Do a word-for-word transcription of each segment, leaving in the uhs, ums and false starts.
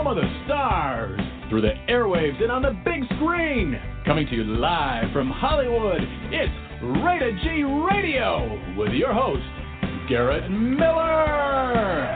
home of the stars, through the airwaves and on the big screen. Coming to you live from Hollywood, it's Rated G Radio with your host, Garrett Miller.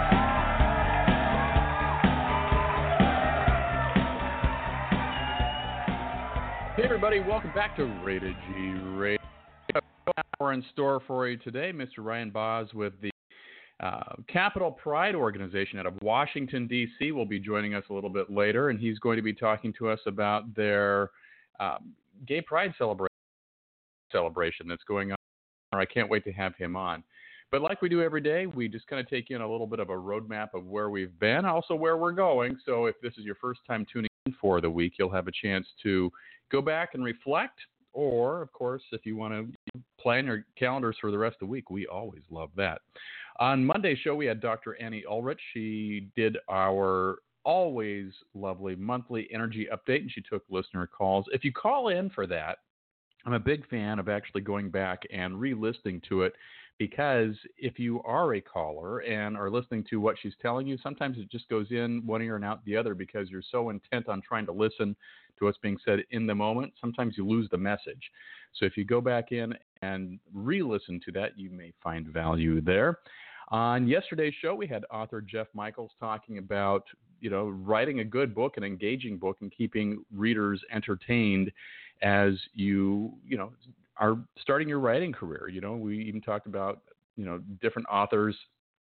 Hey everybody, welcome back to Rated G Radio. We're in store for you today. Mister Ryan Boz with the uh, Capital Pride organization out of Washington, D C will be joining us a little bit later, and he's going to be talking to us about their uh, Gay Pride celebration celebration that's going on. I can't wait to have him on. But like we do every day, we just kind of take in a little bit of a roadmap of where we've been, also where we're going. So if this is your first time tuning in for the week, you'll have a chance to go back and reflect. Or, of course, if you want to plan your calendars for the rest of the week, we always love that. On Monday's show, we had Doctor Annie Ulrich. She did our always lovely monthly energy update, and she took listener calls. If you call in for that, I'm a big fan of actually going back and re-listening to it, because if you are a caller and are listening to what she's telling you, sometimes it just goes in one ear and out the other because you're so intent on trying to listen to what's being said in the moment. Sometimes you lose the message. So if you go back in and re-listen to that, you may find value there. On yesterday's show, we had author Jeff Michaels talking about, you know, writing a good book, an engaging book, and keeping readers entertained as you, you know, are starting your writing career. You know, we even talked about, you know, different authors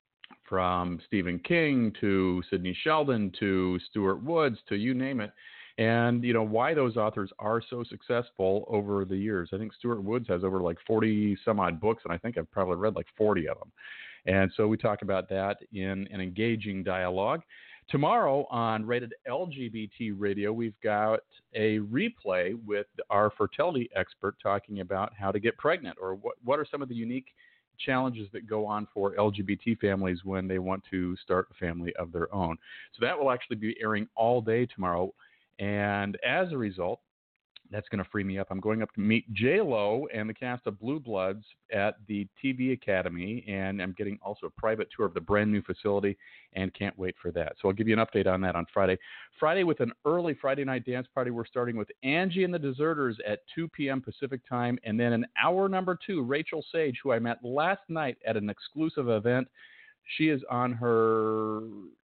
from Stephen King to Sidney Sheldon to Stuart Woods to you name it. And, you know, why those authors are so successful over the years. I think Stuart Woods has over like forty some odd books, and I think I've probably read like forty of them. And so we talk about that in an engaging dialogue. Tomorrow on Rated L G B T Radio, we've got a replay with our fertility expert talking about how to get pregnant, or what, what are some of the unique challenges that go on for L G B T families when they want to start a family of their own. So that will actually be airing all day tomorrow. And as a result, that's going to free me up. I'm going up to meet J-Lo and the cast of Blue Bloods at the T V Academy, and I'm getting also a private tour of the brand new facility, and can't wait for that. So I'll give you an update on that on Friday. Friday, with an early Friday night dance party, we're starting with Angie and the Deserters at two p.m. Pacific time, and then in hour number two, Rachel Sage, who I met last night at an exclusive event. She is on her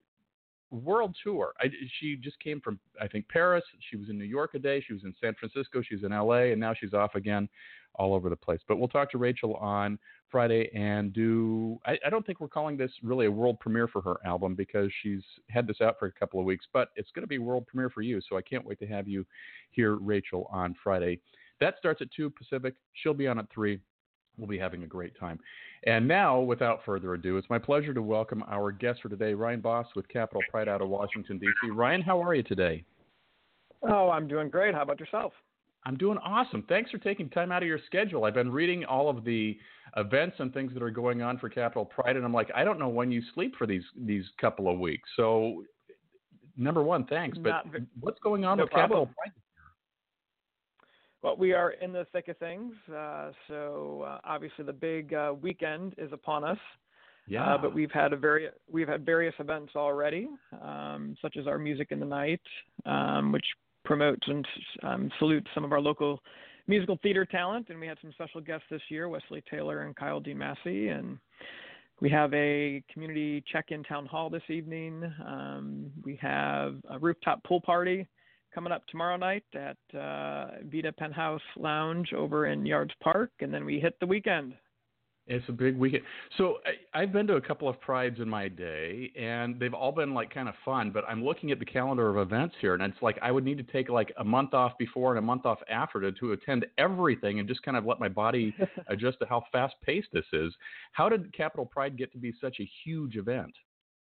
world tour. I, she just came from, I think, Paris. She was in New York a day. She was in San Francisco. She was in L A, and now she's off again all over the place. But we'll talk to Rachel on Friday and do, I, I don't think we're calling this really a world premiere for her album, because she's had this out for a couple of weeks, but it's going to be world premiere for you. So I can't wait to have you hear Rachel on Friday. That starts at two Pacific. She'll be on at three. We'll be having a great time. And now, without further ado, it's my pleasure to welcome our guest for today, Ryan Boss with Capital Pride out of Washington, D C. Ryan, how are you today? Oh, I'm doing great. How about yourself? I'm doing awesome. Thanks for taking time out of your schedule. I've been reading all of the events and things that are going on for Capital Pride, and I'm like, I don't know when you sleep for these these couple of weeks. So, number one, thanks. But Not, what's going on no with problem. Capital Pride? Well, we are in the thick of things. Uh, so uh, obviously the big uh, weekend is upon us. Yeah. Uh, but we've had a very we've had various events already, um, such as our Music in the Night, um, which promotes and um, salutes some of our local musical theater talent. And we had some special guests this year, Wesley Taylor and Kyle D. Massey. And we have a community check-in town hall this evening. Um, we have a rooftop pool party coming up tomorrow night at uh, Vita Penthouse Lounge over in Yards Park, and then we hit the weekend. It's a big weekend. So I, I've been to a couple of prides in my day, and they've all been like kind of fun, but I'm looking at the calendar of events here, and it's like I would need to take like a month off before and a month off after to, to attend everything and just kind of let my body adjust to how fast-paced this is. How did Capital Pride get to be such a huge event?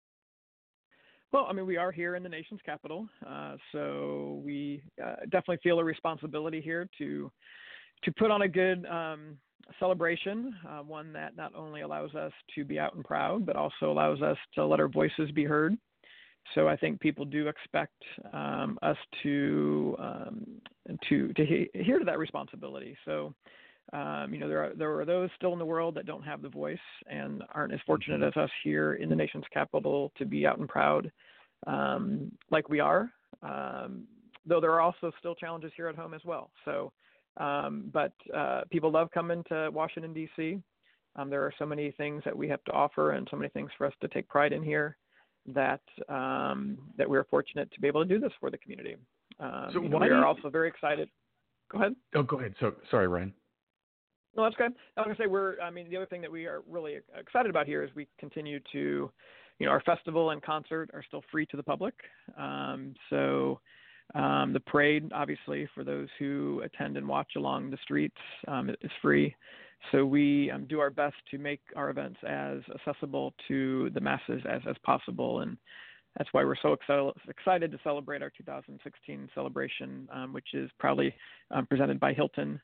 Well, I mean, we are here in the nation's capital, uh, so we uh, definitely feel a responsibility here to to put on a good um, celebration, uh, one that not only allows us to be out and proud, but also allows us to let our voices be heard. So I think people do expect um, us to um, to to he- adhere to that responsibility. So. Um, you know, there are there are those still in the world that don't have the voice and aren't as fortunate as us here in the nation's capital to be out and proud um, like we are, um, though there are also still challenges here at home as well. So, um, but uh, people love coming to Washington, D C. Um, there are so many things that we have to offer and so many things for us to take pride in here that um, that we're fortunate to be able to do this for the community. Um, so you know, why we do are you... also very excited. Go ahead. Oh, go ahead. So sorry, Ryan. No, that's good. I was going to say we're, I mean, the other thing that we are really excited about here is we continue to, you know, our festival and concert are still free to the public. Um, so um, the parade, obviously, for those who attend and watch along the streets, um, is free. So we um, do our best to make our events as accessible to the masses as, as possible. And that's why we're so excel- excited to celebrate our two thousand sixteen celebration, um, which is proudly um, presented by Hilton.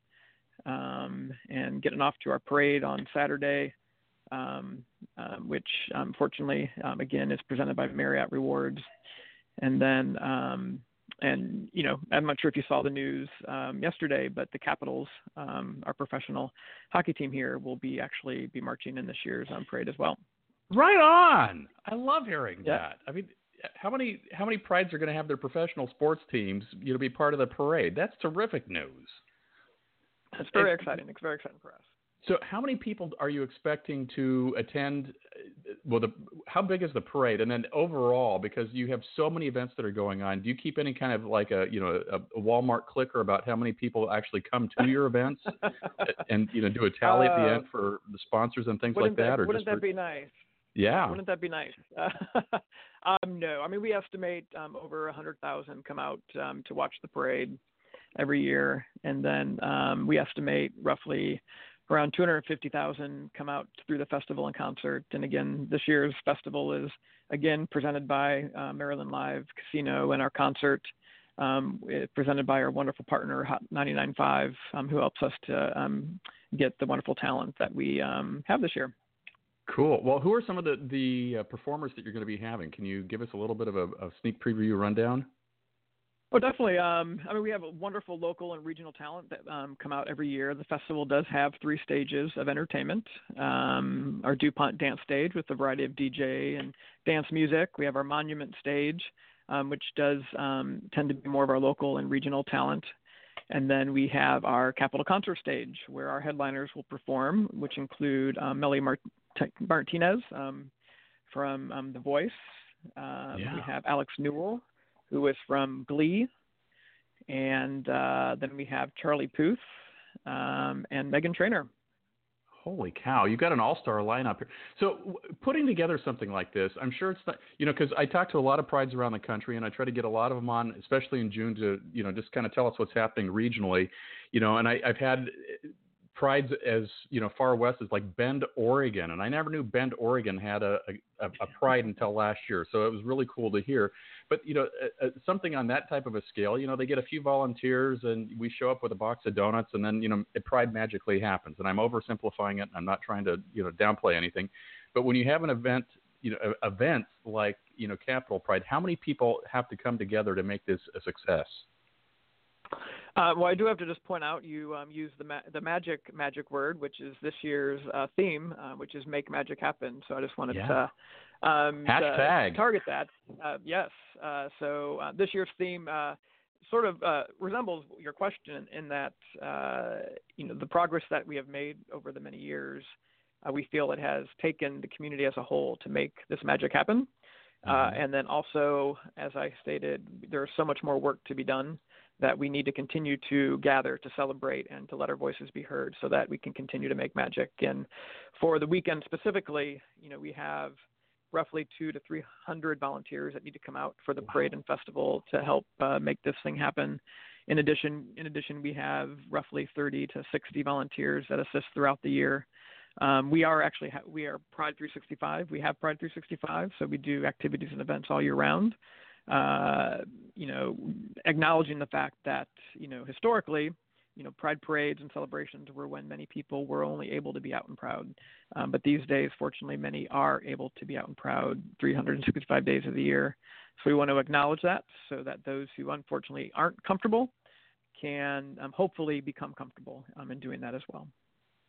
Um, and getting off to our parade on Saturday, um, um, which unfortunately, um, again, is presented by Marriott Rewards. And then, um, and, you know, I'm not sure if you saw the news um, yesterday, but the Capitals, um, our professional hockey team here, will be actually be marching in this year's um, parade as well. Right on. I love hearing yeah. that. I mean, how many how many prides are going to have their professional sports teams, you know, be part of the parade? That's terrific news. It's very and, exciting. It's very exciting for us. So how many people are you expecting to attend? Well, the, how big is the parade? And then overall, because you have so many events that are going on, do you keep any kind of like a, you know, a, a Walmart clicker about how many people actually come to your events and, you know, do a tally uh, at the end for the sponsors and things like that? that or wouldn't just that for... be nice? Yeah. Wouldn't that be nice? Uh, um, no, I mean, we estimate um, over one hundred thousand come out um, to watch the parade every year. And then um, we estimate roughly around two hundred fifty thousand come out through the festival and concert. And again, this year's festival is, again, presented by uh, Maryland Live Casino, and our concert um, presented by our wonderful partner, Hot ninety-nine point five, um, who helps us to um, get the wonderful talent that we um, have this year. Cool. Well, who are some of the, the uh, performers that you're going to be having? Can you give us a little bit of a, a sneak preview rundown? Oh, definitely. Um, I mean, we have a wonderful local and regional talent that um, come out every year. The festival does have three stages of entertainment. Um, our DuPont dance stage with a variety of D J and dance music. We have our monument stage, um, which does um, tend to be more of our local and regional talent. And then we have our Capitol concert stage, where our headliners will perform, which include um, Melly Mart- Martinez um, from um, The Voice. Um, yeah. We have Alex Newell, who is from Glee, and uh, then we have Charlie Puth um, and Meghan Trainor. Holy cow, you got an all-star lineup here. So w- putting together something like this, I'm sure it's not, you know, because I talk to a lot of prides around the country, and I try to get a lot of them on, especially in June, to, you know, just kind of tell us what's happening regionally, you know, and I, I've had prides as, you know, far west as like Bend, Oregon, and I never knew Bend, Oregon had a, a, a pride until last year, so it was really cool to hear. But, you know, uh, something on that type of a scale, you know, they get a few volunteers, and we show up with a box of donuts, and then, you know, it, pride magically happens. And I'm oversimplifying it, and I'm not trying to, you know, downplay anything. But when you have an event, you know, events like, you know, Capitol Pride, how many people have to come together to make this a success? Uh, well, I do have to just point out you um, use the ma- the magic magic word, which is this year's uh, theme, uh, which is make magic happen. So I just wanted yeah. to, um, Hashtag. to target that. Uh, yes. Uh, so uh, this year's theme uh, sort of uh, resembles your question in that uh, you know the progress that we have made over the many years. Uh, we feel it has taken the community as a whole to make this magic happen. Mm-hmm. Uh, and then also, as I stated, there's so much more work to be done that we need to continue to gather, to celebrate, and to let our voices be heard so that we can continue to make magic. And for the weekend specifically, you know, we have roughly two to three hundred volunteers that need to come out for the parade and festival to help uh, make this thing happen. In addition, in addition, we have roughly thirty to sixty volunteers that assist throughout the year. Um, we are actually ha- we are Pride three sixty-five. We have Pride three sixty-five, so we do activities and events all year round. Uh, you know, acknowledging the fact that, you know, historically, you know, Pride parades and celebrations were when many people were only able to be out and proud. Um, but these days, fortunately, many are able to be out and proud three hundred sixty-five days of the year. So we want to acknowledge that so that those who unfortunately aren't comfortable can um, hopefully become comfortable um, in doing that as well.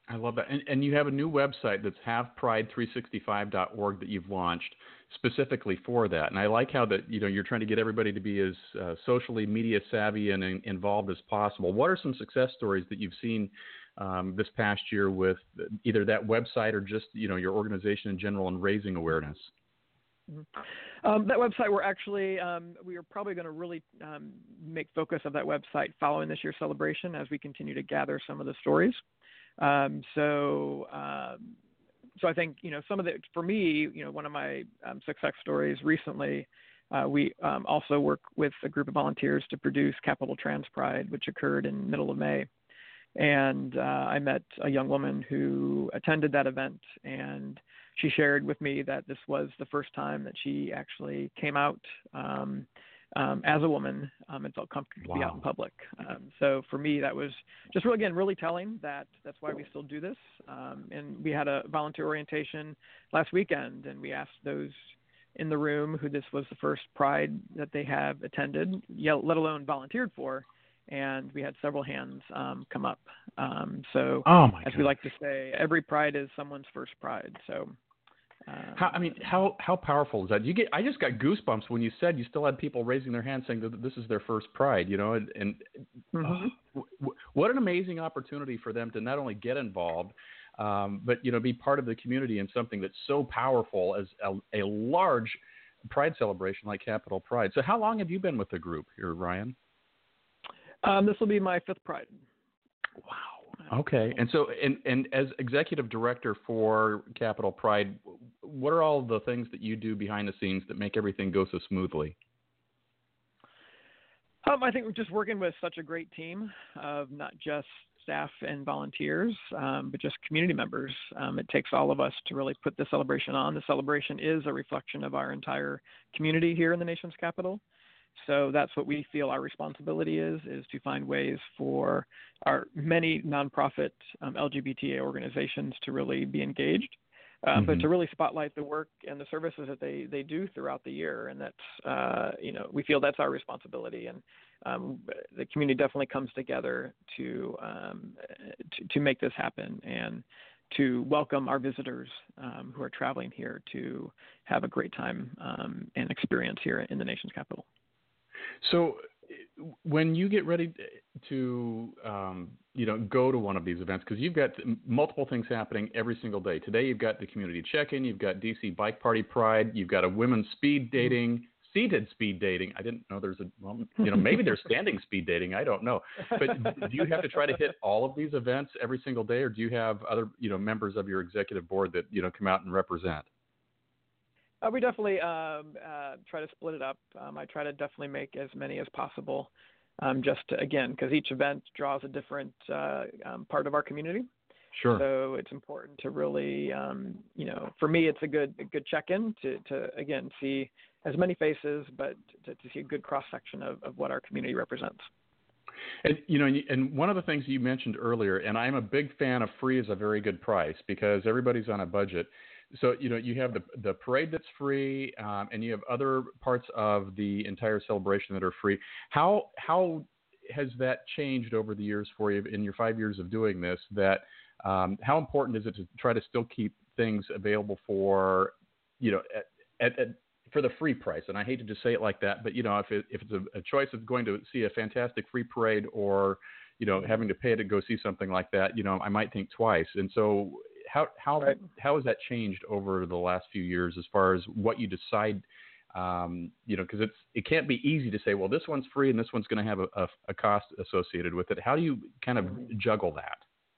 I love that. And, and you have a new website that's have pride three sixty-five dot org that you've launched specifically for that. And I like how that, you know, you're trying to get everybody to be as uh, socially media savvy and in, involved as possible. What are some success stories that you've seen um, this past year with either that website or just, you know, your organization in general and raising awareness? Mm-hmm. Um, that website, we're actually, um, we are probably going to really um, make focus of that website following this year's celebration as we continue to gather some of the stories. Um, so, um, so I think, you know, some of the, for me, you know, one of my um, success stories recently, uh, we um, also work with a group of volunteers to produce Capital Trans Pride, which occurred in middle of May. And uh, I met a young woman who attended that event, and she shared with me that this was the first time that she actually came out um, um, as a woman um, and felt comfortable Wow. to be out in public. Um, so for me, that was just really, again, really telling that that's why we still do this. Um, and we had a volunteer orientation last weekend, and we asked those in the room who this was the first Pride that they have attended, let alone volunteered for. And we had several hands um, come up. Um, so, oh my as God. we like to say, every Pride is someone's first Pride. So, um, how, I mean, how how powerful is that? You get, I just got goosebumps when you said you still had people raising their hands saying that this is their first Pride. You know, and, and mm-hmm. oh, w- what an amazing opportunity for them to not only get involved, um, but you know, be part of the community in something that's so powerful as a, a large Pride celebration like Capital Pride. So, how long have you been with the group here, Ryan? Um, this will be my fifth Pride. Wow. Okay. And so, and, and as executive director for Capital Pride, what are all the things that you do behind the scenes that make everything go so smoothly? Um, I think we're just working with such a great team of not just staff and volunteers, um, but just community members. Um, it takes all of us to really put the celebration on. The celebration is a reflection of our entire community here in the nation's capital. So that's what we feel our responsibility is, is to find ways for our many nonprofit um, L G B T A organizations to really be engaged, uh, mm-hmm. but to really spotlight the work and the services that they, they do throughout the year. And that's, uh, you know, we feel that's our responsibility. And um, the community definitely comes together to, um, to, to make this happen and to welcome our visitors um, who are traveling here to have a great time um, and experience here in the nation's capital. So when you get ready to, um, you know, go to one of these events, because you've got multiple things happening every single day. Today you've got the community check-in, you've got D C Bike Party Pride, you've got a women's speed dating, seated speed dating. I didn't know there's a, well, you know, maybe there's standing speed dating. I don't know. But do you have to try to hit all of these events every single day, or do you have other, you know, members of your executive board that, you know, come out and represent? Uh, we definitely um, uh, try to split it up. Um, I try to definitely make as many as possible, um, just to, again, because each event draws a different uh, um, part of our community. Sure. So it's important to really, um, you know, for me, it's a good a good check-in to, to again, see as many faces, but to, to see a good cross-section of, of what our community represents. And, you know, and one of the things you mentioned earlier, and I'm a big fan of free is a very good price because everybody's on a budget. So, you know, you have the the parade that's free, um, and you have other parts of the entire celebration that are free. How how has that changed over the years for you in your five years of doing this? That um, how important is it to try to still keep things available for, you know, at, at, at for the free price? And I hate to just say it like that, but you know, if it, if it's a, a choice of going to see a fantastic free parade or, you know, having to pay to go see something like that, you know, I might think twice. And so. How how right. how has that changed over the last few years as far as what you decide? Um, you know, because it's it can't be easy to say, well, this one's free and this one's going to have a, a, a cost associated with it. How do you kind of juggle that?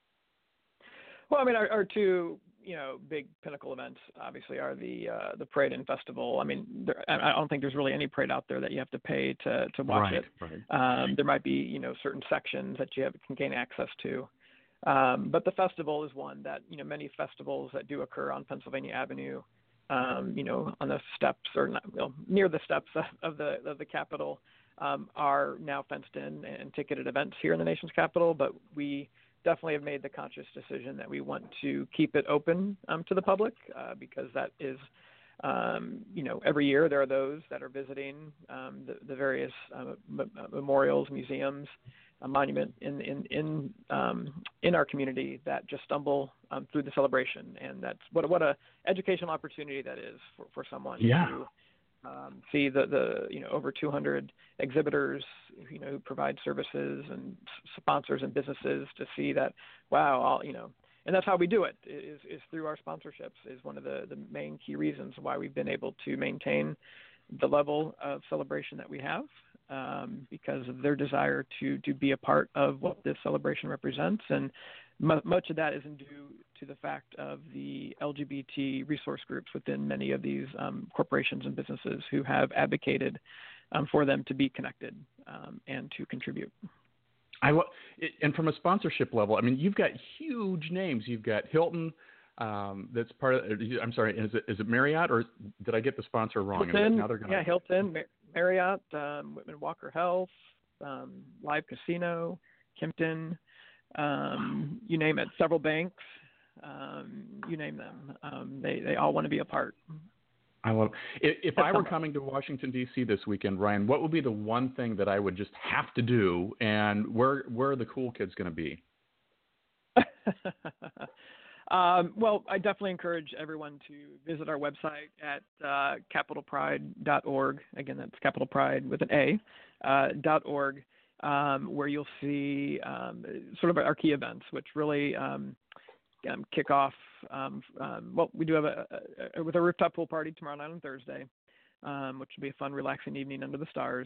Well, I mean, our, our two you know big pinnacle events obviously are the uh, the parade and festival. I mean, there, I don't think there's really any parade out there that you have to pay to to watch right, it. Right. Um, there might be you know certain sections that you have can gain access to. Um, but the festival is one that, you know, many festivals that do occur on Pennsylvania Avenue, um, you know, on the steps or not, you know, near the steps of the of the Capitol um, are now fenced in and ticketed events here in the nation's capital. But we definitely have made the conscious decision that we want to keep it open um, to the public uh, because that is um, you know, every year there are those that are visiting um, the, the various uh, m- memorials, museums, a monument in in in um, in our community that just stumble um, through the celebration, and that's what what a educational opportunity that is for, for someone Yeah. to um, see the the you know over two hundred exhibitors, you know, who provide services and sponsors and businesses to see that, wow, all, you know. And that's how we do it, is, is through our sponsorships, is one of the, the main key reasons why we've been able to maintain the level of celebration that we have, um, because of their desire to, to be a part of what this celebration represents. And m- much of that isn't due to the fact of the L G B T resource groups within many of these um, corporations and businesses who have advocated um, for them to be connected um, and to contribute. I, and from a sponsorship level, I mean, you've got huge names. You've got Hilton, um, that's part of. I'm sorry, is it is it Marriott, or did I get the sponsor wrong? Hilton, now they're gonna... yeah, Hilton, Mar- Marriott, um, Whitman Walker Health, um, Live Casino, Kimpton, um, you name it. Several banks, um, you name them. Um, they they all want to be a part. I love. If, if I were coming to Washington D C this weekend, Ryan, what would be the one thing that I would just have to do, and where where are the cool kids going to be? um, well, I definitely encourage everyone to visit our website at uh, capital pride dot org. Again, that's Capital Pride with an A, uh, dot org, um, where you'll see um, sort of our key events, which really um, um, kick off. Um, um, well, we do have a, a, a with a rooftop pool party tomorrow night on Thursday, um, which will be a fun, relaxing evening under the stars.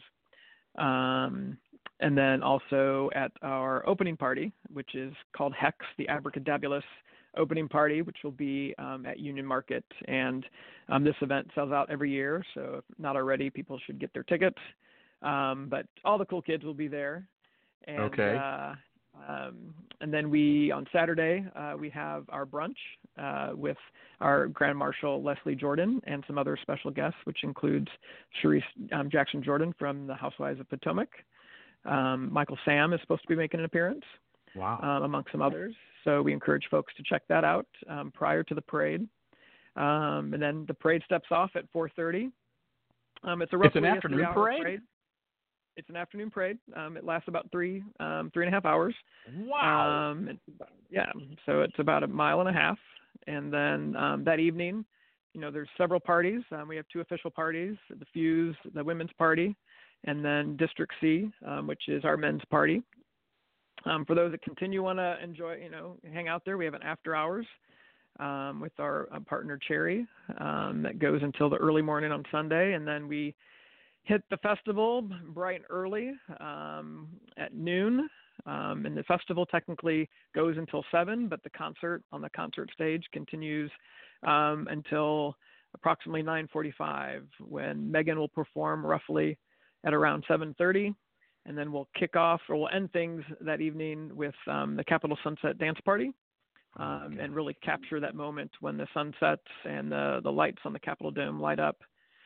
Um, and then also at our opening party, which is called Hex, the Abracadabulous opening party, which will be um, at Union Market. And um, this event sells out every year, so if not already, people should get their tickets. Um, but all the cool kids will be there. And, okay. Uh, Um, and then we, on Saturday, uh, we have our brunch uh, with our Grand Marshal Leslie Jordan and some other special guests, which includes Sharice um, Jackson Jordan from the Housewives of Potomac. Um, Michael Sam is supposed to be making an appearance, wow, um, among some others. So we encourage folks to check that out um, prior to the parade. Um, and then the parade steps off at four thirty. Um, it's a roughly it's an afternoon parade? parade. It's an afternoon parade. Um, it lasts about three, um, three and a half hours. Wow. Um, it's about, yeah. So it's about a mile and a half. And then um, that evening, you know, there's several parties. Um, we have two official parties: the Fuse, the women's party, and then District C, um, which is our men's party. Um, for those that continue want to enjoy, you know, hang out there, we have an after hours um, with our uh, partner Cherry um, that goes until the early morning on Sunday, and then we hit the festival bright and early um, at noon. Um, and the festival technically goes until seven, but the concert on the concert stage continues um, until approximately nine forty-five, when Megan will perform roughly at around seven thirty. And then we'll kick off, or we'll end things that evening with um, the Capitol Sunset Dance Party, um, okay. and really capture that moment when the sun sets and the, the lights on the Capitol Dome light up.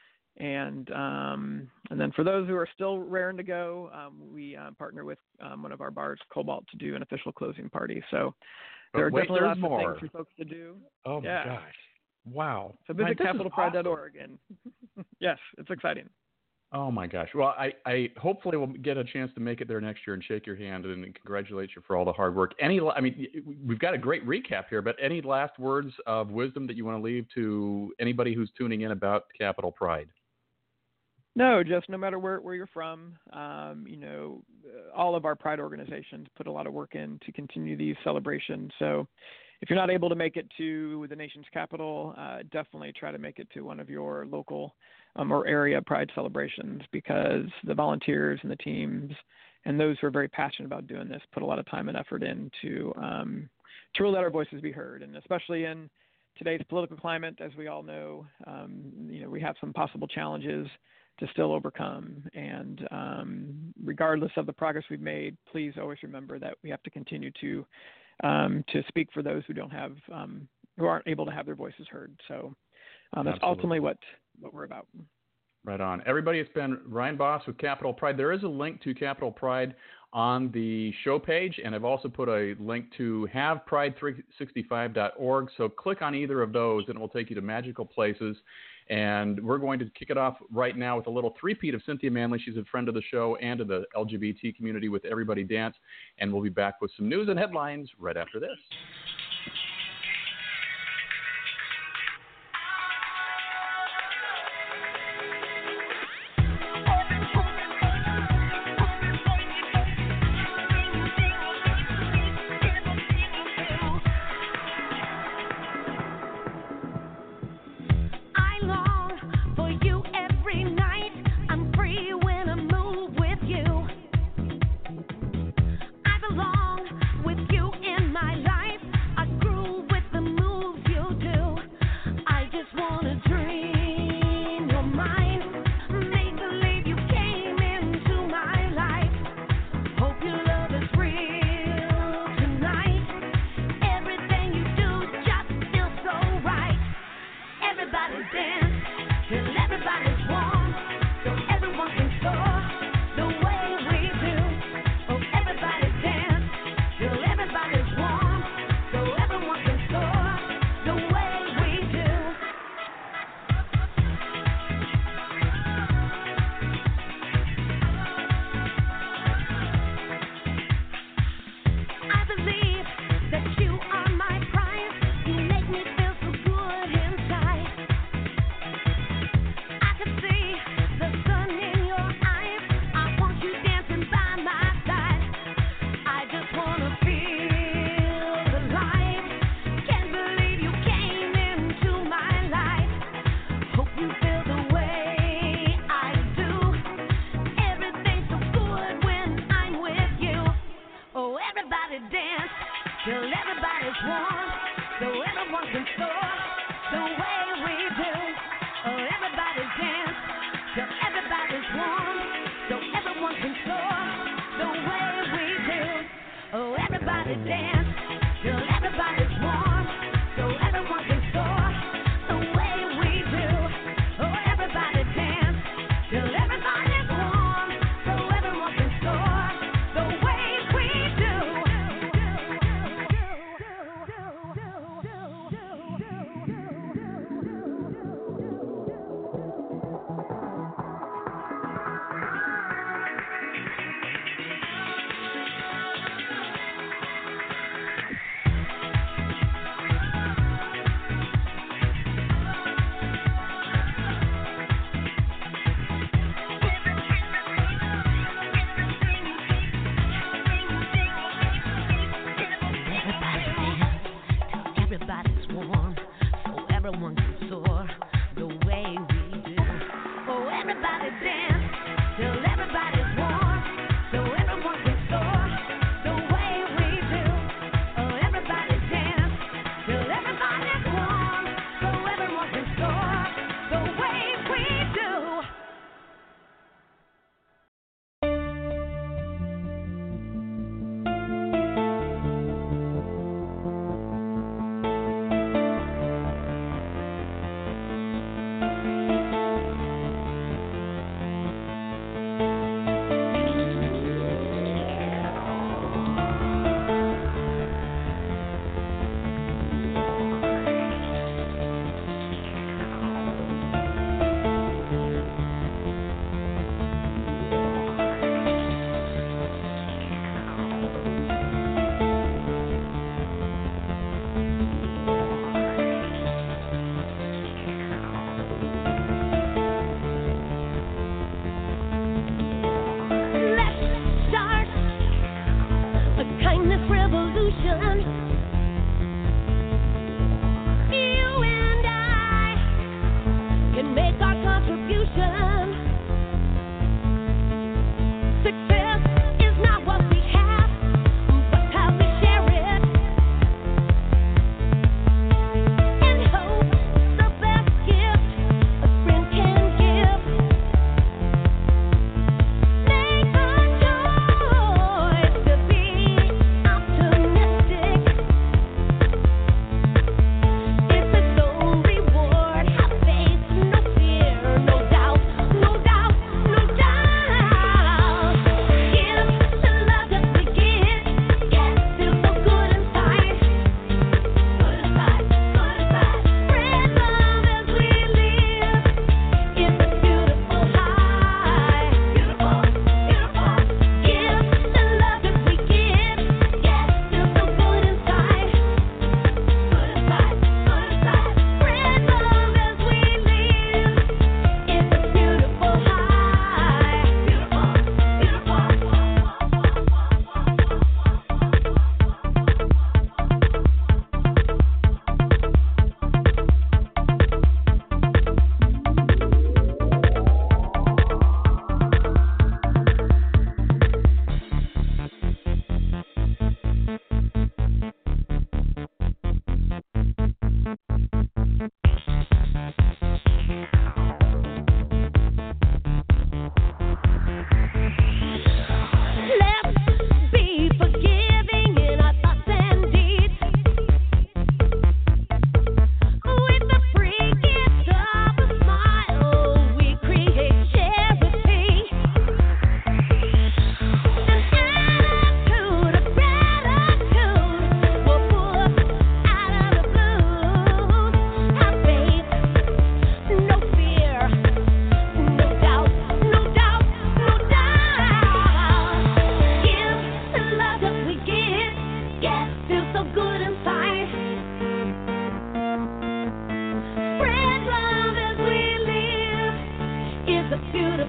And um, and then for those who are still raring to go, um, we uh, partner with um, one of our bars, Cobalt, to do an official closing party. So there are wait, definitely lots more. of things for folks to do. Oh yeah. my gosh! Wow. So visit capital pride dot org, awesome. and yes, it's exciting. Oh my gosh! Well, I, I hopefully will get a chance to make it there next year and shake your hand and congratulate you for all the hard work. Any, I mean, we've got a great recap here, but any last words of wisdom that you want to leave to anybody who's tuning in about Capitol Pride? No, just no matter where, where you're from, um, you know, all of our Pride organizations put a lot of work in to continue these celebrations. So if you're not able to make it to the nation's capital, uh, definitely try to make it to one of your local um, or area Pride celebrations, because the volunteers and the teams and those who are very passionate about doing this put a lot of time and effort in to, um, to really let our voices be heard. And especially in today's political climate, as we all know, um, you know, we have some possible challenges to still overcome. And um, regardless of the progress we've made, please always remember that we have to continue to um, to speak for those who don't have, um, who aren't able to have their voices heard. So um, that's ultimately what, what we're about. Right on. Everybody, it's been Ryan Boss with Capitol Pride. There is a link to Capitol Pride on the show page, and I've also put a link to have pride three sixty-five dot org. So click on either of those, and it will take you to magical places. And we're going to kick it off right now with a little three-peat of Cynthia Manley. She's a friend of the show and of the L G B T community with Everybody Dance. And we'll be back with some news and headlines right after this.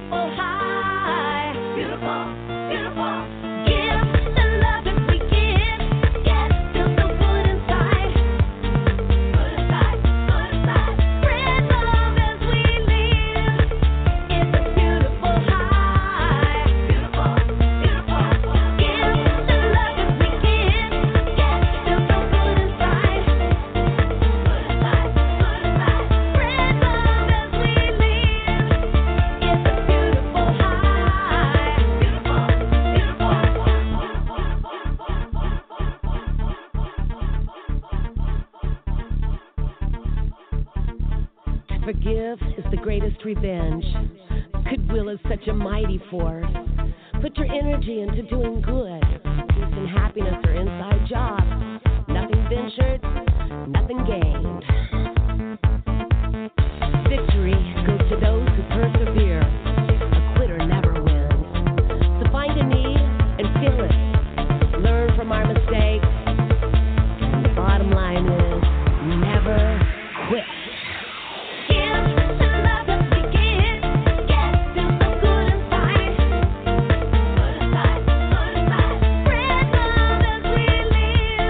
beautiful high. Beautiful, beautiful. Give the love that we give. Get feel so good inside. Good inside, good inside. Spread love as we live. It's a beautiful high. Beautiful, beautiful. Give the love that we give. Get feel so good inside. Good inside, good inside. Spread love as we live. It's a beautiful high. Beautiful, To forgive is the greatest revenge. Goodwill is such a mighty force. Put your energy into doing good. Peace and happiness are inside jobs. Nothing ventured, nothing gained. Victory goes to those who persevere. A quitter never wins. So find a need and fill it. Learn from our mistakes. And the bottom line is never quit. Give the love that we give. Get feel so good inside. Good inside, good inside. Spread love as we live.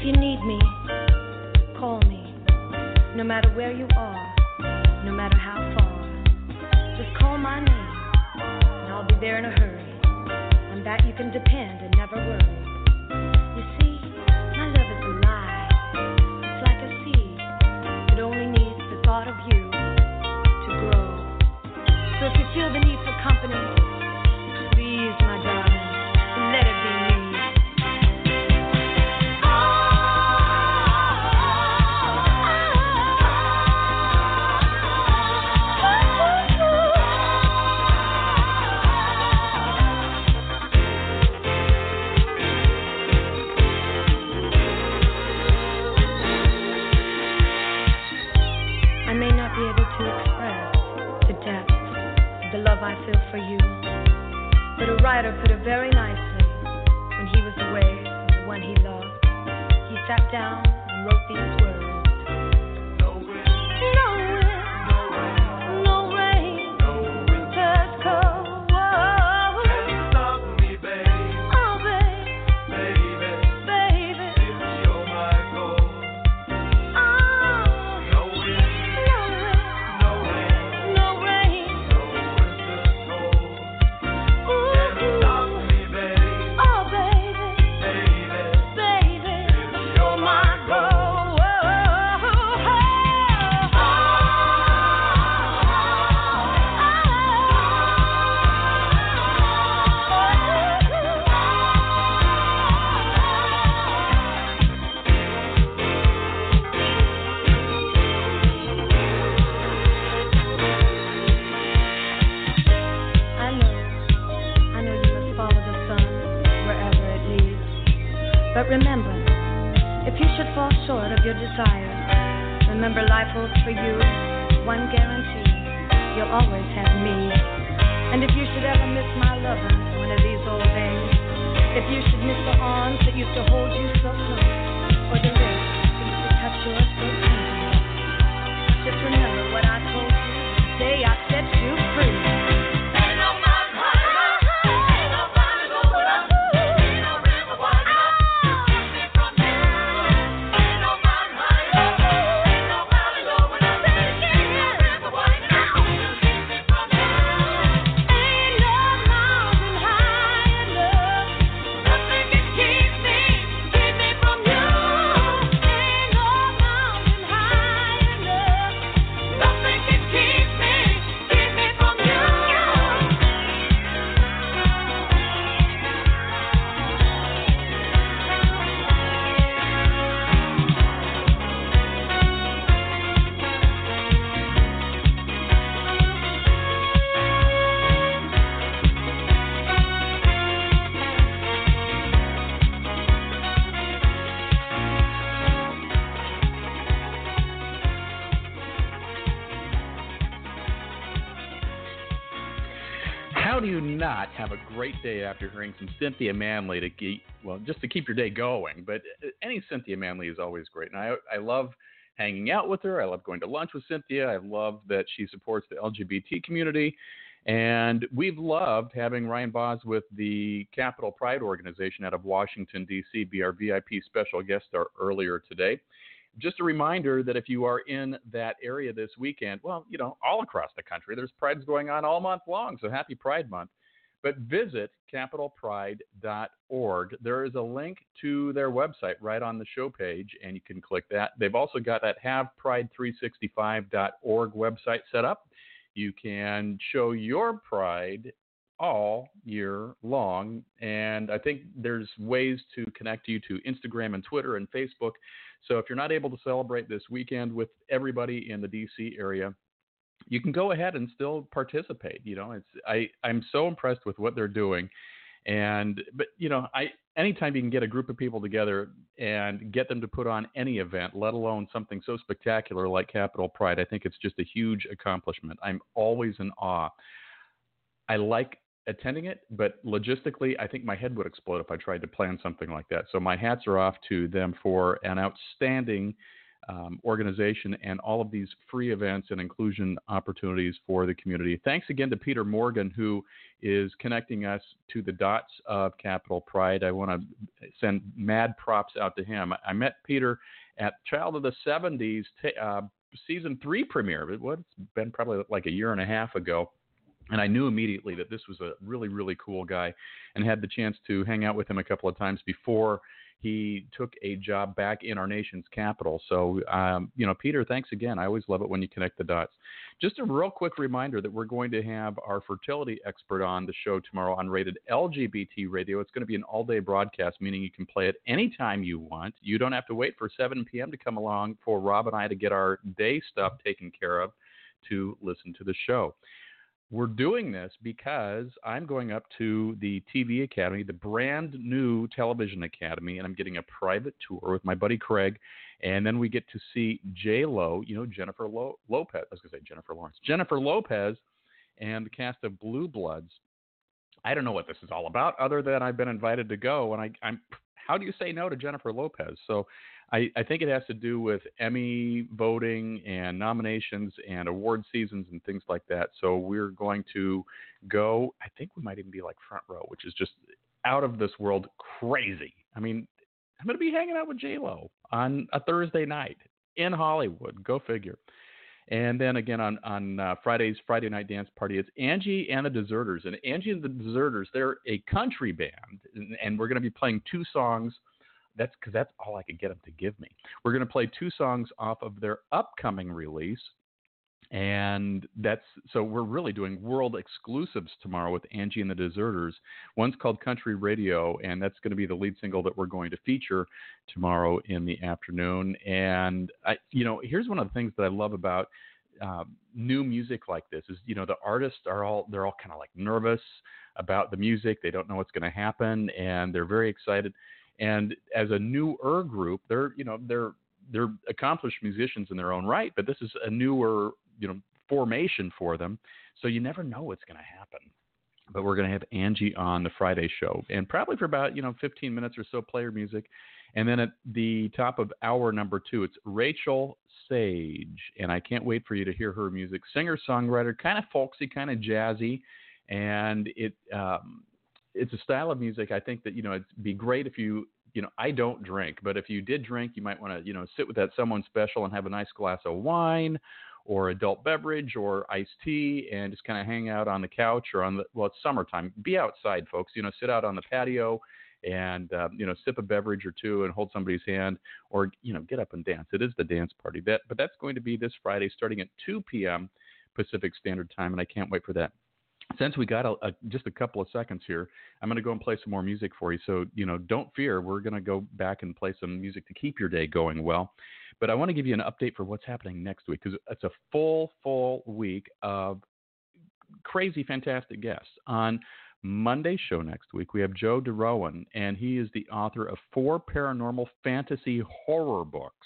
you need me, call me. No matter where you are, no matter how far, just call my name, and I'll be there in a hurry. On that you can depend and never worry. You see, my love is alive. It's like a seed. It only needs the thought of you to grow. So if you feel the need for company, please, my darling, let it be me. I may not be able to express the depth of the love I feel for you, but a writer put it very nicely when he was away from the one he loved. He sat down and wrote these words. No wind, no wind, no rain, no winter's cold. Can't stop me, baby. Oh, baby, baby, baby, baby, you're my goal. Oh, no wind, no wind, no wind, no rain, no winter's cold. Ooh, can't stop me, baby. Oh, baby, baby, baby, you're my goal. I know, I know you must follow the sun wherever it leads. But remember, if you should fall short of your desires, remember life holds for you one guarantee: you'll always have me. And if you should ever miss my lover one of these old days, if you should miss the arms that used to hold you so close, or the lips that used to touch yours so tenderly, just remember what I told you the day I set you free. Ain't no mountain high enough, ain't no valley low enough, ain't no river wide enough to keep me from you. Ain't no mountain high enough, ain't no valley low enough, ain't no river wide enough to keep me from you. Ain't no mountain high enough, nothing can keep me, keep me from you. Ain't no mountain high enough, nothing can keep me, keep me from you. How do you not have a great day after hearing some Cynthia Manley to keep, well, just to keep your day going? But any Cynthia Manley is always great. And I, I love hanging out with her. I love going to lunch with Cynthia. I love that she supports the L G B T community. And we've loved having Ryan Boz with the Capital Pride Organization out of Washington, D C be our V I P special guest star earlier today. Just a reminder that if you are in that area this weekend, well, you know, all across the country, there's prides going on all month long, so happy Pride Month. But visit capital pride dot org. There is a link to their website right on the show page, and you can click that. They've also got that have pride three sixty-five dot org website set up. You can show your pride all year long, and I think there's ways to connect you to Instagram and Twitter and Facebook. So if you're not able to celebrate this weekend with everybody in the D C area, you can go ahead and still participate. You know, it's I, I'm so impressed with what they're doing. And but, you know, I anytime you can get a group of people together and get them to put on any event, let alone something so spectacular like Capital Pride, I think it's just a huge accomplishment. I'm always in awe. I like attending it, but logistically, I think my head would explode if I tried to plan something like that. So my hats are off to them for an outstanding um, organization and all of these free events and inclusion opportunities for the community. Thanks again to Peter Morgan, who is connecting us to the dots of Capitol Pride. I want to send mad props out to him. I met Peter at Child of the seventies t- uh, season three premiere. It was been probably like a year and a half ago. And I knew immediately that this was a really, really cool guy, and had the chance to hang out with him a couple of times before he took a job back in our nation's capital. So, um, you know, Peter, thanks again. I always love it when you connect the dots. Just a real quick reminder that we're going to have our fertility expert on the show tomorrow on Rated L G B T Radio. It's going to be an all-day broadcast, meaning you can play it anytime you want. You don't have to wait for seven p.m. to come along for Rob and I to get our day stuff taken care of to listen to the show. We're doing this because I'm going up to the T V Academy, the brand new television academy, and I'm getting a private tour with my buddy Craig. And then we get to see J-Lo, you know, Jennifer Lo- Lopez. I was going to say Jennifer Lawrence. Jennifer Lopez and the cast of Blue Bloods. I don't know what this is all about other than I've been invited to go. And I, I'm, how do you say no to Jennifer Lopez? So I, I think it has to do with Emmy voting and nominations and award seasons and things like that. So we're going to go, I think we might even be like front row, which is just out of this world crazy. I mean, I'm going to be hanging out with J-Lo on a Thursday night in Hollywood. Go figure. And then again on, on uh, Friday's Friday Night Dance Party, it's Angie and the Deserters. And Angie and the Deserters, they're a country band, and, and we're going to be playing two songs. That's because that's all I could get them to give me. We're going to play two songs off of their upcoming release. And that's so we're really doing world exclusives tomorrow with Angie and the Deserters. One's called Country Radio, and that's going to be the lead single that we're going to feature tomorrow in the afternoon. And, I, you know, here's one of the things that I love about uh, new music like this is, you know, the artists are all, they're all kind of like nervous about the music. They don't know what's going to happen, and they're very excited. And as a newer group, they're, you know, they're, they're accomplished musicians in their own right, but this is a newer, you know, formation for them. So you never know what's going to happen. But we're going to have Angie on the Friday show, and probably for about, you know, fifteen minutes or so, play her music. And then at the top of hour number two, it's Rachel Sage. And I can't wait for you to hear her music. Singer-songwriter, kind of folksy, kind of jazzy. And it, um, it's a style of music I think that, you know, it'd be great if you, you know, I don't drink, but if you did drink, you might want to, you know, sit with that someone special and have a nice glass of wine or adult beverage or iced tea and just kind of hang out on the couch or on the, well, it's summertime. Be outside, folks, you know, sit out on the patio and, uh, you know, sip a beverage or two and hold somebody's hand, or, you know, get up and dance. It is the dance party. That, but that's going to be this Friday starting at two p.m. Pacific Standard Time, and I can't wait for that. Since we got a, a, just a couple of seconds here, I'm going to go and play some more music for you. So, you know, don't fear. We're going to go back and play some music to keep your day going well. But I want to give you an update for what's happening next week, because it's a full, full week of crazy, fantastic guests. On Monday's show next week, we have Joe DeRowan, and he is the author of four paranormal fantasy horror books.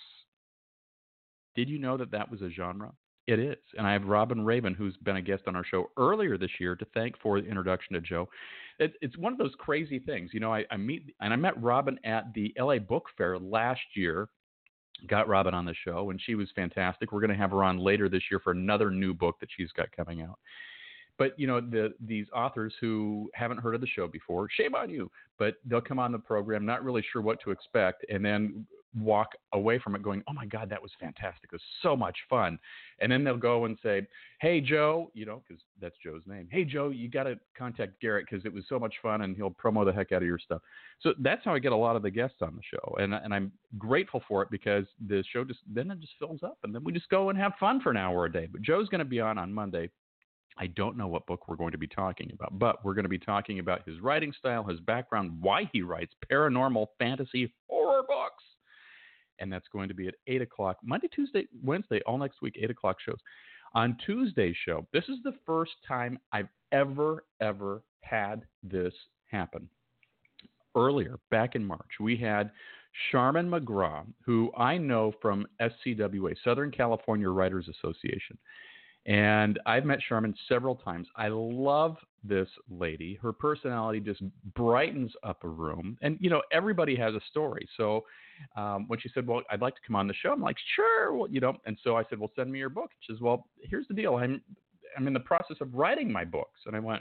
Did you know that that was a genre? It is. And I have Robin Raven, who's been a guest on our show earlier this year, to thank for the introduction to Joe. It, it's one of those crazy things. You know, I, I meet and I met Robin at the L A Book Fair last year, got Robin on the show, and she was fantastic. We're going to have her on later this year for another new book that she's got coming out. But, you know, the these authors who haven't heard of the show before, shame on you, but they'll come on the program not really sure what to expect, and then walk away from it going, oh, my God, that was fantastic. It was so much fun. And then they'll go and say, hey, Joe, you know, because that's Joe's name. Hey, Joe, you got to contact Garrett because it was so much fun, and he'll promo the heck out of your stuff. So that's how I get a lot of the guests on the show. And, and I'm grateful for it, because the show just then it just fills up, and then we just go and have fun for an hour a day. But Joe's going to be on on Monday. I don't know what book we're going to be talking about, but we're going to be talking about his writing style, his background, why he writes paranormal fantasy horror books. And that's going to be at eight o'clock, Monday, Tuesday, Wednesday, all next week, eight o'clock shows. On Tuesday's show, this is the first time I've ever, ever had this happen. Earlier, back in March, we had Charmin McGraw, who I know from S C W A, Southern California Writers Association. And I've met Charmin several times. I love this lady. Her personality just brightens up a room. And, you know, everybody has a story. So um, when she said, well, I'd like to come on the show, I'm like, sure. Well, you know, and so I said, well, send me your book. She says, well, here's the deal. I'm, I'm in the process of writing my books. And I went,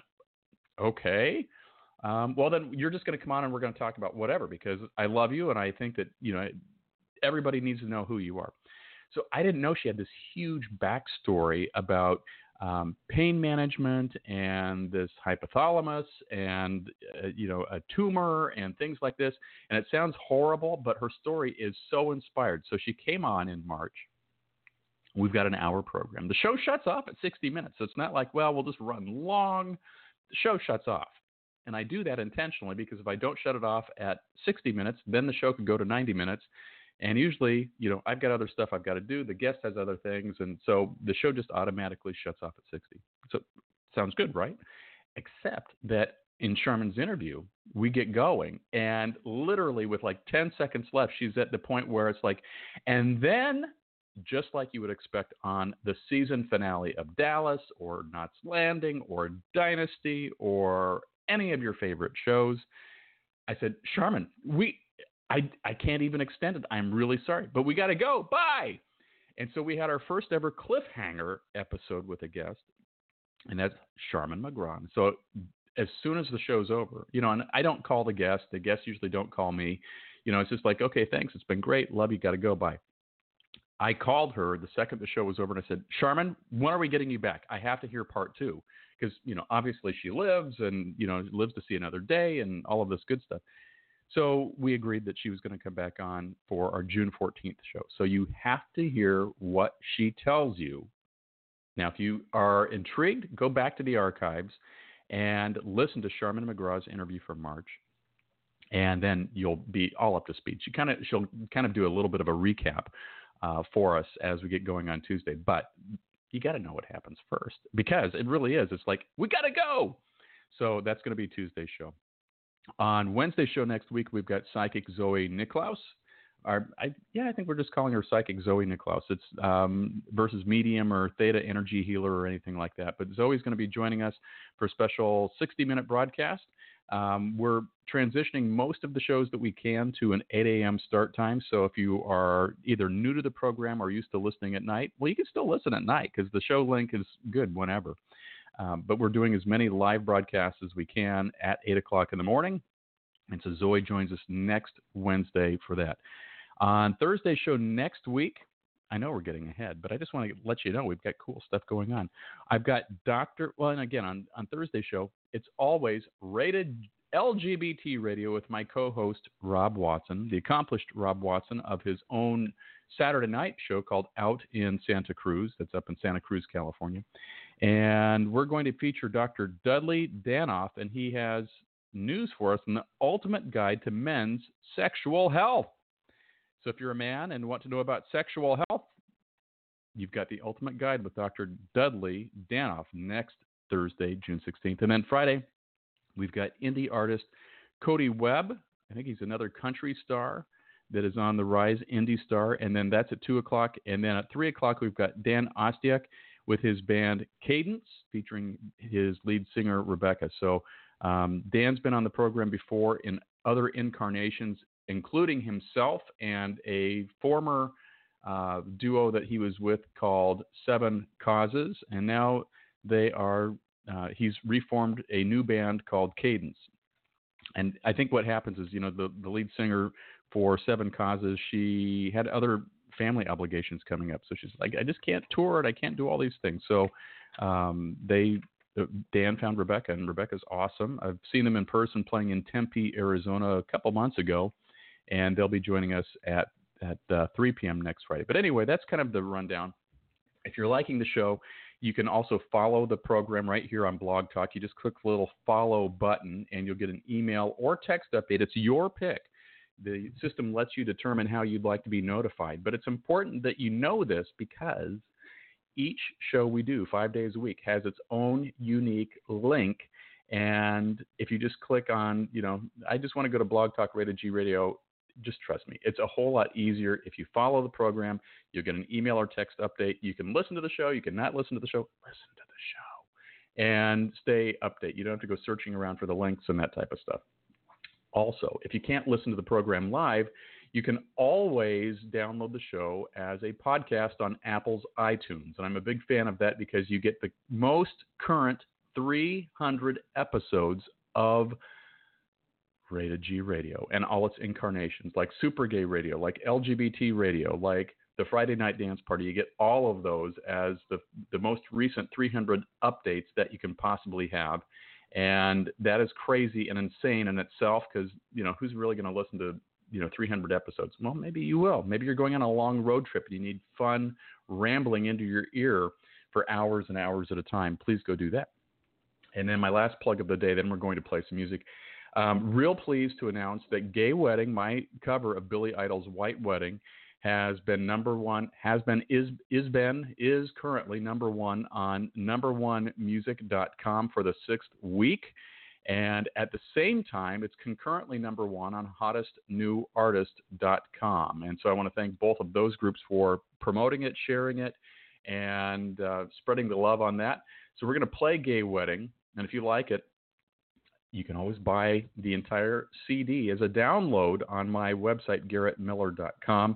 okay. Um, well, then you're just going to come on and we're going to talk about whatever, because I love you. And I think that, you know, everybody needs to know who you are. So I didn't know she had this huge backstory about um, pain management and this hypothalamus and, uh, you know, a tumor and things like this. And it sounds horrible, but her story is so inspired. So she came on in March. We've got an hour program. The show shuts off at sixty minutes. So it's not like, well, we'll just run long. The show shuts off. And I do that intentionally because if I don't shut it off at sixty minutes, then the show could go to ninety minutes. And usually, you know, I've got other stuff I've got to do. The guest has other things. And so the show just automatically shuts off at sixty. So sounds good, right? Except that in Charmin's interview, we get going. And literally with like ten seconds left, she's at the point where it's like, and then just like you would expect on the season finale of Dallas or Knots Landing or Dynasty or any of your favorite shows, I said, Charmin, we, I, I can't even extend it. I'm really sorry, but we got to go. Bye. And so we had our first ever cliffhanger episode with a guest, and that's Charmin McGraw. So as soon as the show's over, you know, and I don't call the guest. The guests usually don't call me. You know, it's just like, okay, thanks. It's been great. Love you. Got to go. Bye. I called her the second the show was over, and I said, Charmin, when are we getting you back? I have to hear part two. Because, you know, obviously she lives and, you know, lives to see another day and all of this good stuff. So we agreed that she was going to come back on for our June fourteenth show. So you have to hear what she tells you. Now, if you are intrigued, go back to the archives and listen to Charmin McGraw's interview from March. And then you'll be all up to speed. She kind of, she'll kind of do a little bit of a recap uh, for us as we get going on Tuesday. But you got to know what happens first, because it really is. It's like, we got to go. So that's going to be Tuesday's show. On Wednesday's show next week, we've got Psychic Zoe Niklaus. Our, I, yeah, I think we're just calling her Psychic Zoe Niklaus. It's um, versus Medium or Theta Energy Healer or anything like that. But Zoe's going to be joining us for a special sixty-minute broadcast. Um, we're transitioning most of the shows that we can to an eight a.m. start time. So if you are either new to the program or used to listening at night, well, you can still listen at night because the show link is good whenever. Um, but we're doing as many live broadcasts as we can at eight o'clock in the morning. And so Zoe joins us next Wednesday for that. On Thursday's show next week, I know we're getting ahead, but I just want to let you know we've got cool stuff going on. I've got Doctor Well, and again, on, on Thursday's show, it's always rated L G B T radio with my co-host, Rob Watson, the accomplished Rob Watson of his own Saturday night show called Out in Santa Cruz. That's up in Santa Cruz, California. And we're going to feature Doctor Dudley Danoff, and he has news for us on the ultimate guide to men's sexual health. So if you're a man and want to know about sexual health, you've got the ultimate guide with Doctor Dudley Danoff next Thursday, June sixteenth. And then Friday, we've got indie artist Cody Webb. I think he's another country star that is on the rise, indie star. And then that's at two o'clock. And then at three o'clock, we've got Dan Ostiak with his band Cadence, featuring his lead singer, Rebecca. So um, Dan's been on the program before in other incarnations, including himself and a former uh, duo that he was with called Seven Causes. And now they are, uh, he's reformed a new band called Cadence. And I think what happens is, you know, the, the lead singer for Seven Causes, she had other family obligations coming up. So she's like, I just can't tour it. I can't do all these things. So um, they, Dan found Rebecca, and Rebecca's awesome. I've seen them in person playing in Tempe, Arizona a couple months ago, and they'll be joining us at, at uh, three p.m. next Friday. But anyway, that's kind of the rundown. If you're liking the show, you can also follow the program right here on Blog Talk. You just click the little follow button, and you'll get an email or text update. It's your pick. The system lets you determine how you'd like to be notified. But it's important that you know this, because each show we do five days a week has its own unique link. And if you just click on, you know, I just want to go to Blog Talk Rated G Radio, just trust me, it's a whole lot easier. If you follow the program, you'll get an email or text update. You can listen to the show. You can not listen to the show. Listen to the show. and stay updated. You don't have to go searching around for the links and that type of stuff. Also, if you can't listen to the program live, you can always download the show as a podcast on Apple's iTunes. And I'm a big fan of that because you get the most current three hundred episodes of Rated G Radio and all its incarnations, like Super Gay Radio, like L G B T Radio, like the Friday Night Dance Party. You get all of those as the the most recent three hundred updates that you can possibly have. And that is crazy and insane in itself because, you know, who's really going to listen to, you know, three hundred episodes? Well, maybe you will. Maybe you're going on a long road trip and you need fun rambling into your ear for hours and hours at a time. Please go do that. And then my last plug of the day, then we're going to play some music. Um, real pleased to announce that Gay Wedding, my cover of Billy Idol's White Wedding, has been number one, has been, is, is been, is currently number one on number one music dot com for the sixth week. And at the same time, it's concurrently number one on hottest new artist dot com. And so I want to thank both of those groups for promoting it, sharing it, and uh, spreading the love on that. So we're going to play Gay Wedding. And if you like it, you can always buy the entire C D as a download on my website, garrett miller dot com.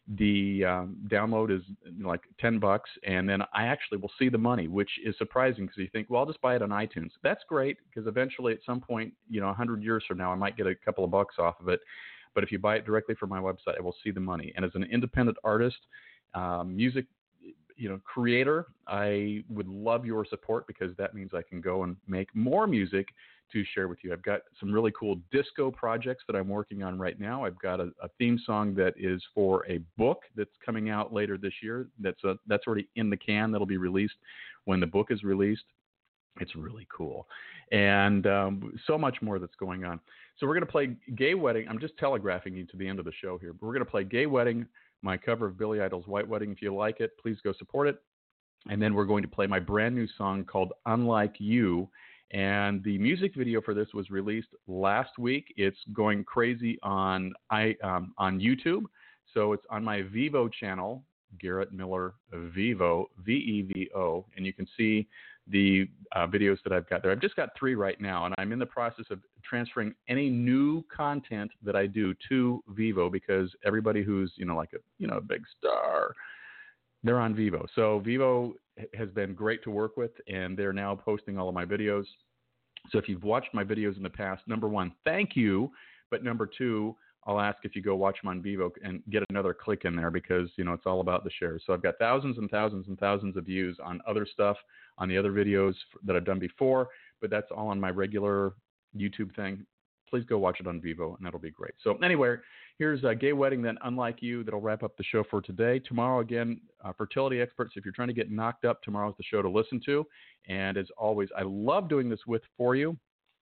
The um, download is like ten bucks, and then I actually will see the money, which is surprising because you think, well, I'll just buy it on iTunes. That's great because eventually at some point, you know, one hundred years from now, I might get a couple of bucks off of it. But if you buy it directly from my website, I will see the money. And as an independent artist, um, music, you know, creator, I would love your support because that means I can go and make more music to share with you. I've got some really cool disco projects that I'm working on right now. I've got a, a theme song that is for a book that's coming out later this year. That's a, that's already in the can. That'll be released when the book is released. It's really cool. And um, so much more that's going on. So we're going to play Gay Wedding. I'm just telegraphing you to the end of the show here, but we're going to play Gay Wedding, my cover of Billy Idol's White Wedding. If you like it, please go support it. And then we're going to play my brand new song called Unlike You. And the music video for this was released last week. It's going crazy on I um, on YouTube. So it's on my Vevo channel, Garrett Miller Vevo, V E V O. And you can see the uh, videos that I've got there. I've just got three right now, and I'm in the process of transferring any new content that I do to Vevo because everybody who's, you know, like a, you know, a big star, they're on Vevo. So Vevo has been great to work with, and they're now posting all of my videos. So if you've watched my videos in the past, number one, thank you. But number two, I'll ask if you go watch them on Vevo and get another click in there because, you know, it's all about the shares. So I've got thousands and thousands and thousands of views on other stuff, on the other videos that I've done before, but that's all on my regular YouTube thing. Please go watch it on Vevo, and that'll be great. So anyway, here's a Gay Wedding, then Unlike You. That'll wrap up the show for today. Tomorrow, again, uh, fertility experts, if you're trying to get knocked up, tomorrow's the show to listen to. And as always, I love doing this with for you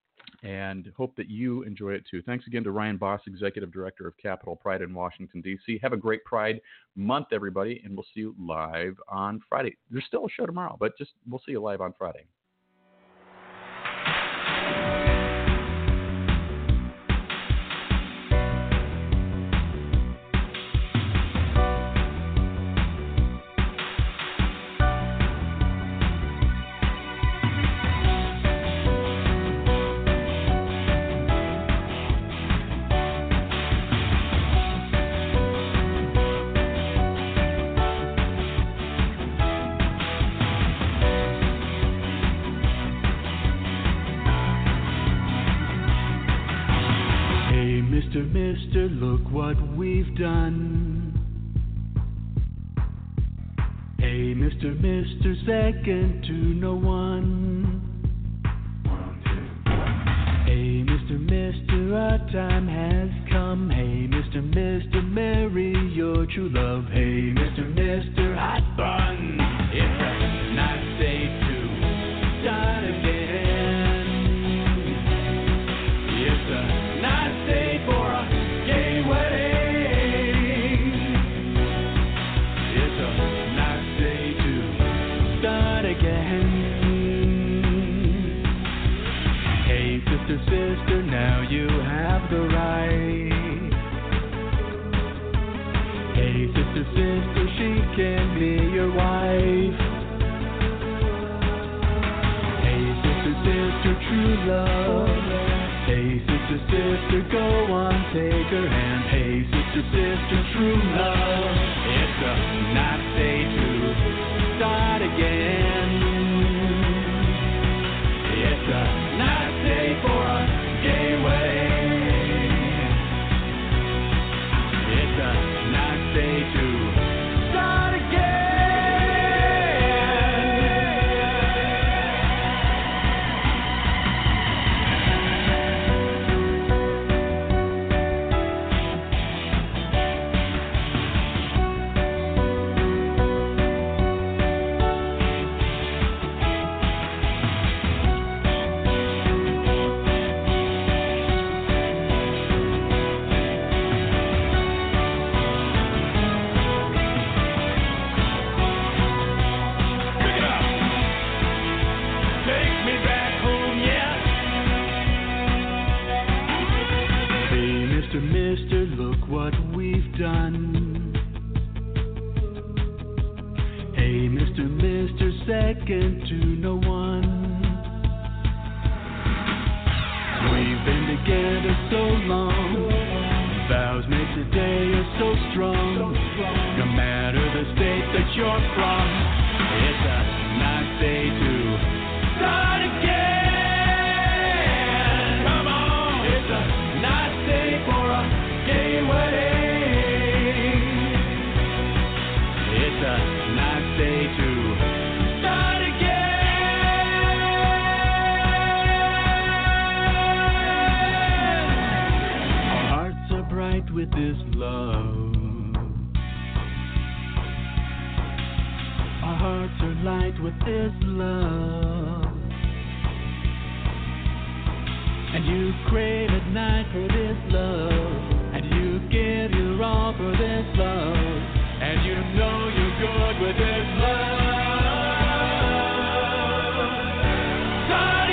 and hope that you enjoy it too. Thanks again to Ryan Boss, Executive Director of Capital Pride in Washington, D C Have a great Pride month, everybody, and we'll see you live on Friday. There's still a show tomorrow, but just we'll see you live on Friday. Mister, Mister, look what we've done. Hey, Mister, Mister, second to no one. Hey, Mister, Mister, our time has come. Hey, Mister, Mister, marry your true love. Hey, Mister, Mister, hot bun. It's a nice day to start again. It's a nice day for a gay wedding. It's a nice day to start again. Hey, sister, sister, now you have the right. Hey, sister, sister, she can be your wife. Hey, true love. Hey, sister, sister, go on, take her hand. Hey, sister, sister, true love. It's a nice day to start again. It's a nice day for a gay wedding. It's a nice day to start again. Mister, look what we've done. Hey, Mister, Mister, second to no one. We've been together so long. Vows made today are so strong. No matter the state that you're from, it's a nice day to start again. Come on, it's a nice day for a gay wedding. It's a nice day to start again. Our hearts are bright with this love. Our hearts are light with this love. And you crave at night for this love. And you give your all for this love. And you know you're good with this love. Start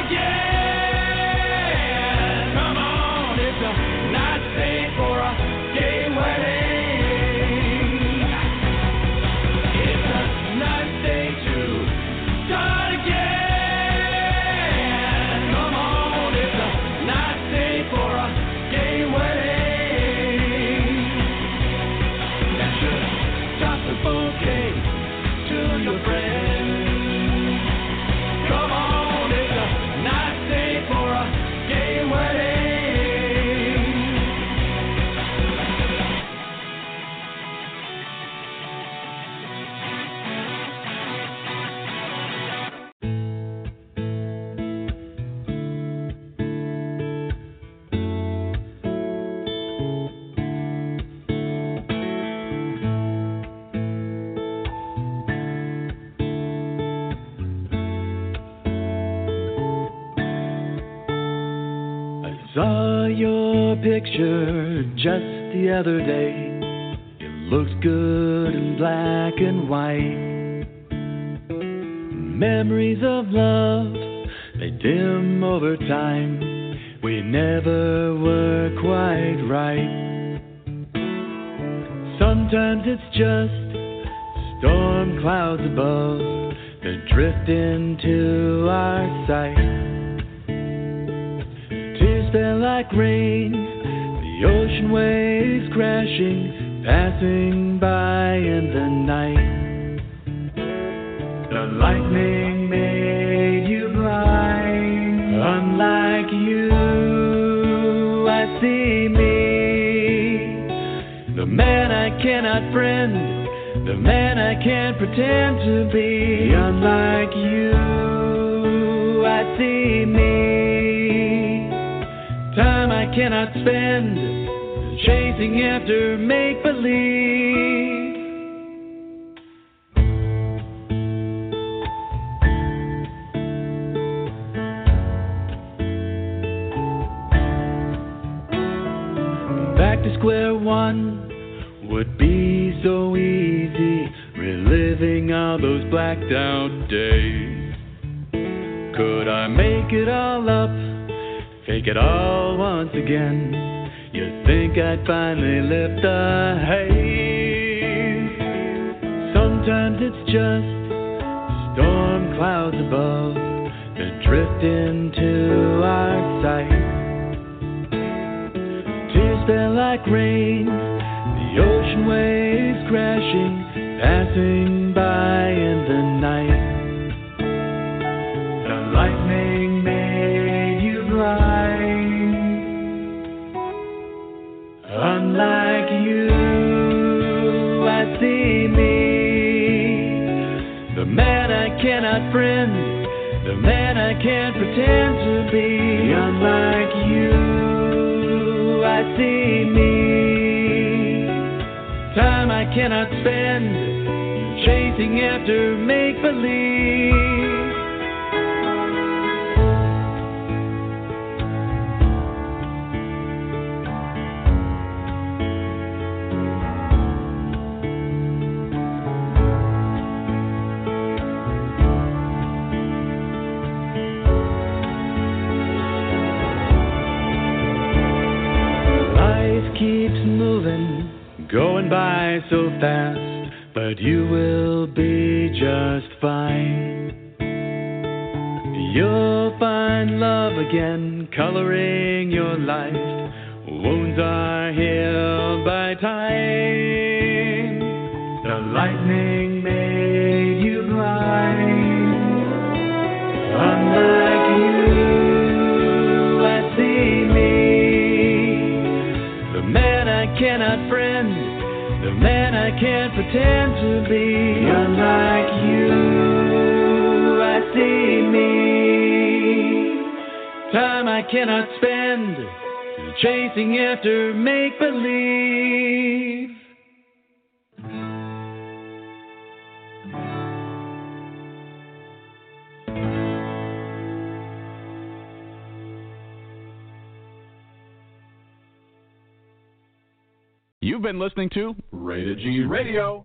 again. Come on, it's a nice day for a gay wedding. It's a nice day to start again. Come on, it's a nice day for a gay wedding. And just toss a bouquet to your friends. Come on, it's a nice day for a gay wedding. I saw your picture just the other day. It looked good in black and white. Memories of love, they dim over time. We never were quite right. Sometimes it's just storm clouds above that drift into our sight. Tears fell like rain, the ocean waves crashing, passing by in the night. The lightning made you blind. Unlike you, I see me, the man I cannot friend, the man I can't pretend to be. Unlike you, I see me, time I cannot spend chasing after make-believe. Back to square one would be so easy, reliving all those blacked out days. Could I make it all up, fake it all once again? You think I'd finally lift the haze? Sometimes it's just storm clouds above that drift into our sight. Tears fell like rain, the ocean waves crashing, passing by in the night. The lightning made you blind. Unlike you, I see me, the man I cannot friend, the man I can't pretend to be. Unlike you, I see me, time I cannot spend chasing after make-believe. Keeps moving, going by so fast, but you will be just fine. You'll find love again, coloring your life. Wounds are healed by time. The lightning made you blind. Unlike you, I see me, the man I cannot friend, the man I can't pretend to be. Unlike you, I see me, time I cannot spend chasing after make-believe. You've been listening to Rated G Radio.